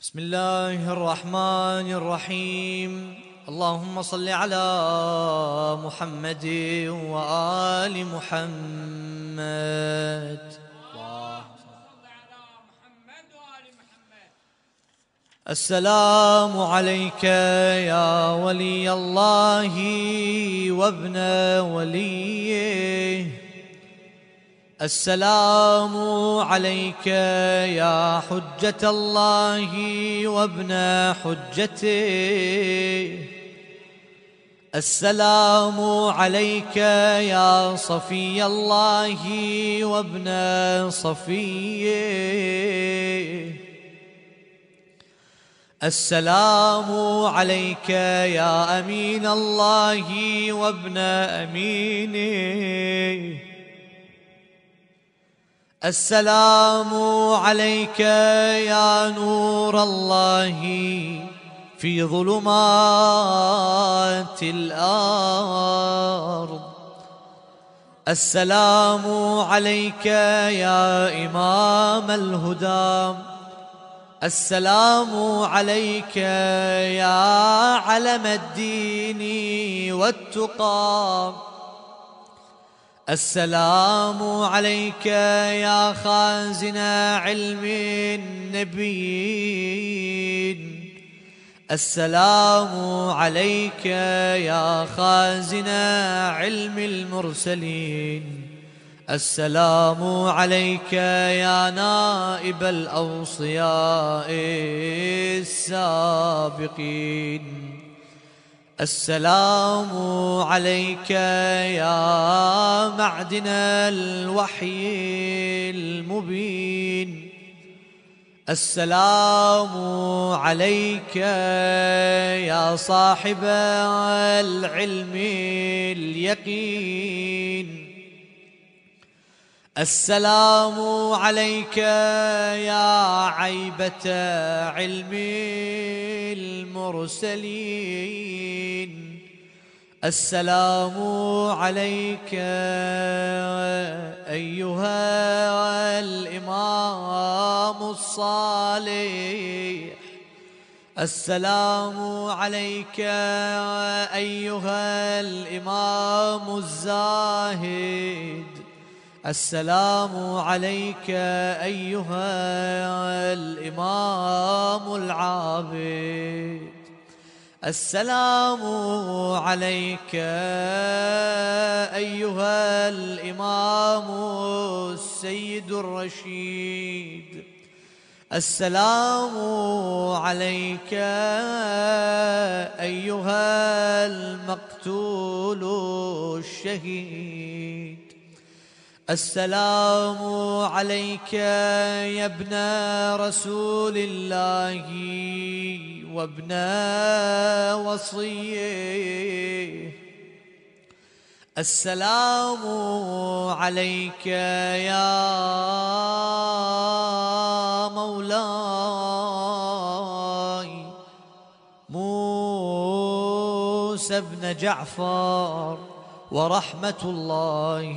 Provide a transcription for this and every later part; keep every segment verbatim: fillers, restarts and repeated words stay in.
بسم الله الرحمن الرحيم. اللهم صل على محمد وآل محمد. السلام عليك يا ولي الله وابن وليه. السلام عليك يا حجة الله وابن حجته. السلام عليك يا صفي الله وابن صفيه. السلام عليك يا أمين الله وابن أمينه. السلام عليك يا نور الله في ظلمات الأرض. السلام عليك يا إمام الهدى. السلام عليك يا علم الدين والتقى. السلام عليك يا خازن علم النبيين. السلام عليك يا خازن علم المرسلين. السلام عليك يا نائب الأوصياء السابقين. السلام عليك يا معدن الوحي المبين. السلام عليك يا صاحب العلم اليقين. السلام عليك يا عيبة علم المرسلين. السلام عليك أيها الإمام الصالح. السلام عليك أيها الإمام الزاهد. السلام عليك أيها الإمام العابد. السلام عليك أيها الإمام السيد الرشيد. السلام عليك أيها المقتول الشهيد. السلام عليك يا ابن رسول الله وابن وصيه. السلام عليك يا مولاي موسى بن جعفر ورحمة الله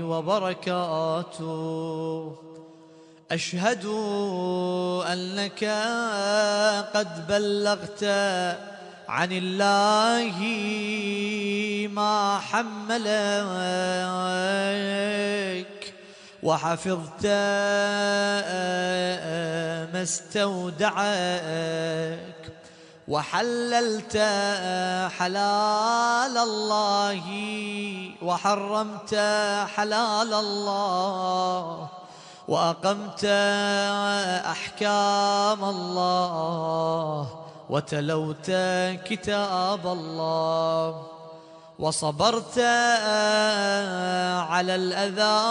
وبركاته. أشهد أنك قد بلغت عن الله ما حملك، وحفظت ما استودعك، وحللت حلال الله وحرمت حلال الله، وأقمت أحكام الله، وتلوت كتاب الله، وصبرت على الأذى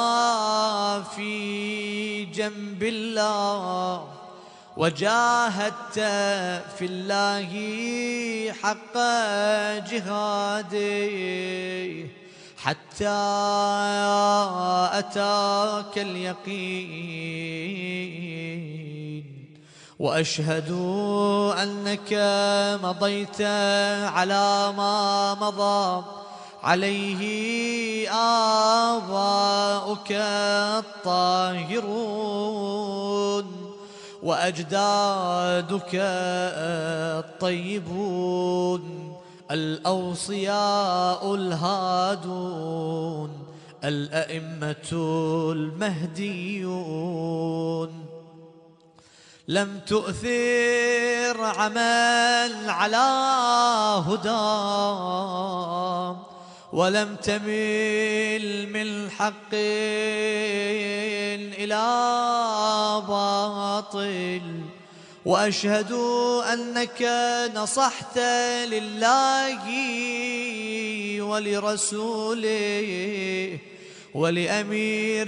في جنب الله، وجاهدت في الله حق جهاده حتى أتاك اليقين. وأشهد أنك مضيت على ما مضى عليه آباؤك الطاهرون، وأجدادك الطيبون الأوصياء الهادون الأئمة المهديون. لم تؤثر عمل على هدى ولم تميل من حق إلى باطل، وأشهد أنك نصحت لله ولرسوله ولأمير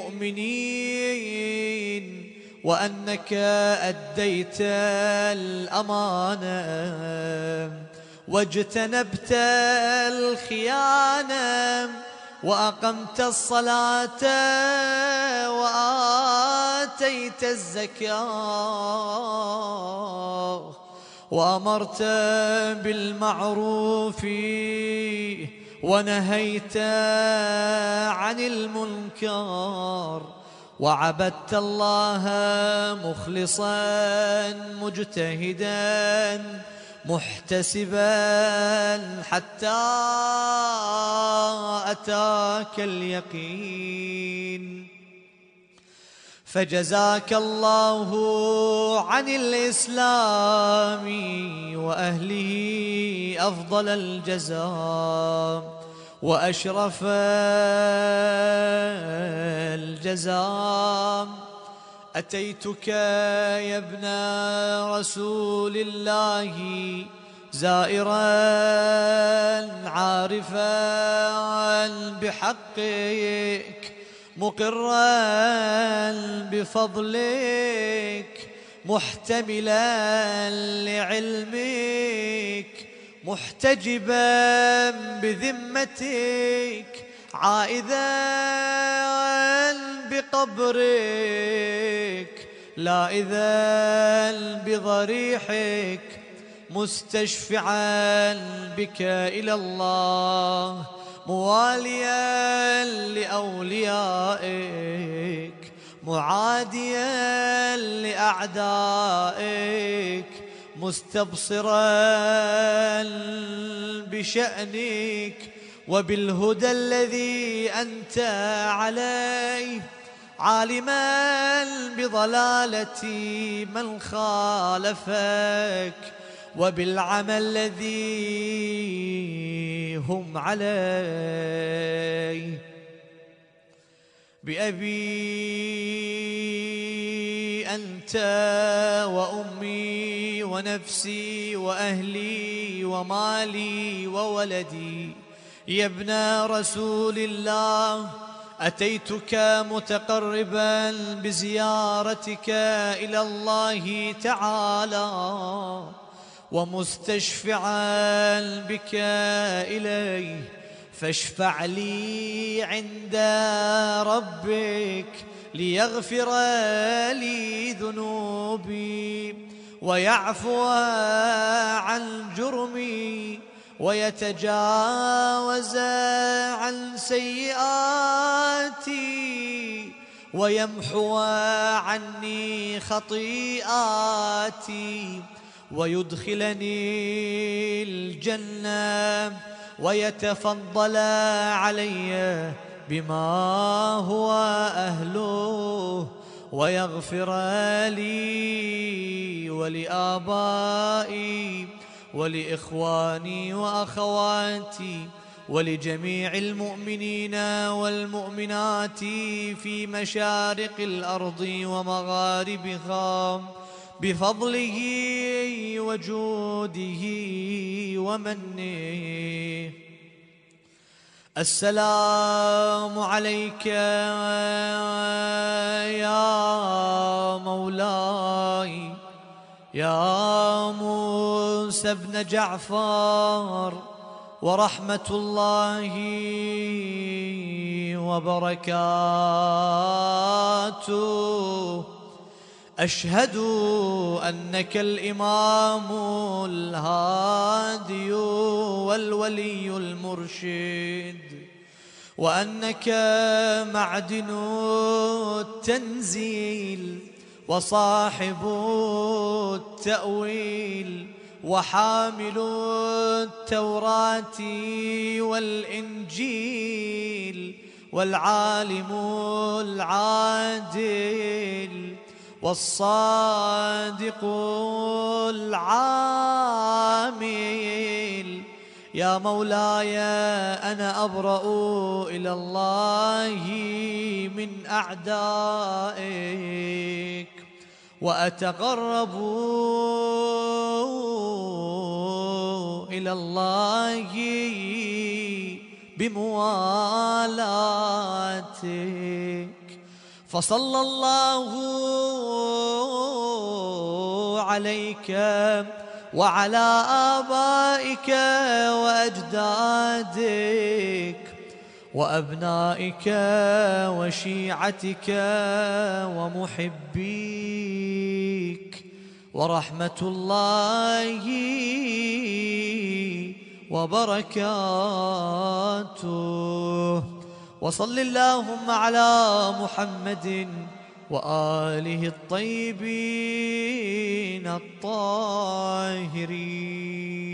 المؤمنين، وأنك أديت الأمانة واجتنبت الخيانة وأقمت الصلاة وآتيت الزكاة وأمرت بالمعروف ونهيت عن المنكر، وعبدت الله مخلصا مجتهدا محتسبا حتى أتاك اليقين. فجزاك الله عن الإسلام وأهله أفضل الجزاء وأشرف الجزاء. أتيتك يا ابن رسول الله زائرا عارفا بحقك مقرا بفضلك محتملا لعلمك محتجبا بذمتك عائذا بقبرك لاذا بضريحك مستشفعا بك إلى الله مواليا لأوليائك معاديا لأعدائك مستبصرا بشأنك وبالهدى الذي أنت عليه عالما بضلالة من خالفك وبالعمل الذي هم عليه. بأبي أنت وأمي ونفسي وأهلي ومالي وولدي يا ابن رسول الله أتيتك متقربا بزيارتك إلى الله تعالى ومستشفعا بك إليه فاشفع لي عند ربك ليغفر لي ذنوبي ويعفو عن جرمي ويتجاوز عن سيئاتي ويمحو عني خطيئاتي ويدخلني الجنة ويتفضل علي بما هو أهله ويغفر لي ولآبائي ولإخواني وأخواتي ولجميع المؤمنين والمؤمنات في مشارق الأرض ومغاربها بفضله وجوده ومنه. السلام عليك يا مولاي يا موسى بن جعفر ورحمة الله وبركاته. أشهد أنك الإمام الهادي والولي المرشد وأنك معدن التنزيل وصاحب التأويل وحامل التوراة والإنجيل والعالم العادل والصادق العامل. يا مولاي أنا أبرأ إلى الله من أعدائك وأتقرب إلى الله بموالاتك. فصلى الله عليك وعلى آبائك وأجدادك وأبنائك وشيعتك ومحبيك ورحمة الله وبركاته. وصل اللهم على محمد وآله الطيبين الطاهرين.